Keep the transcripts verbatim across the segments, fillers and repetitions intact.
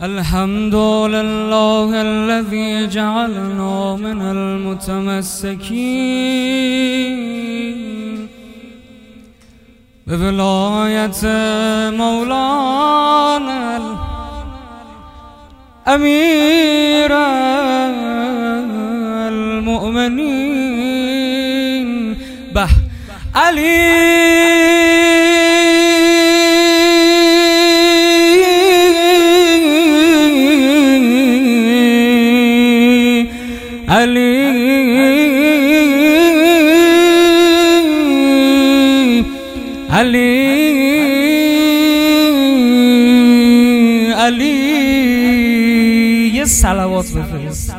الحمد لله الذي جعلنا من المتمسكين بولاية مولانا أمير المؤمنين به علي علي علي علی یه صلوات بفرست.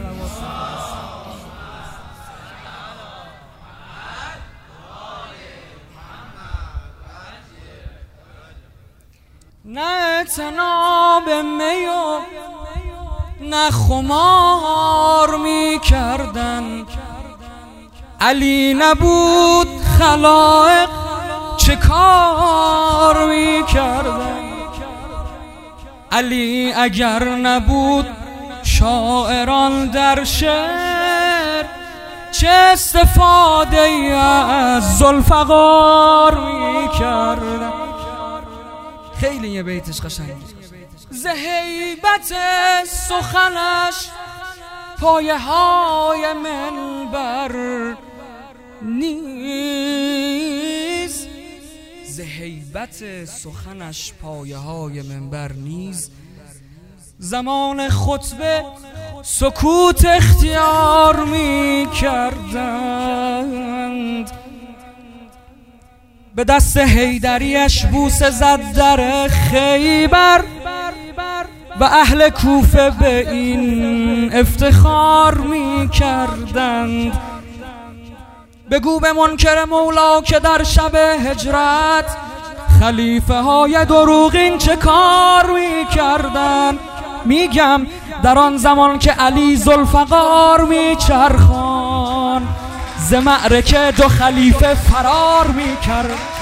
نه اعتناب می و نه خمار می کردن، علی نبود خلائق چه کار می کردن، علی اگر نبود شاعران در شعر چه استفاده ای از ذوالفقار می کردن. خیلی یه بیتش قشنگه. ز هیبت سخنش پایه های منبر نیز، ز هیبت سخنش پایه های منبر نیز، زمان خطبه سکوت اختیار می کردند. به دست حیدریش بوسه زد در خیبر و اهل کوفه به این افتخار می کردند. بگو به منکر مولا که در شب هجرت خلیفه های دروغین چه کار می کردند. میگم در آن زمان که علی ذوالفقار می چرخان، ز معرکه دو خلیفه فرار می کرد.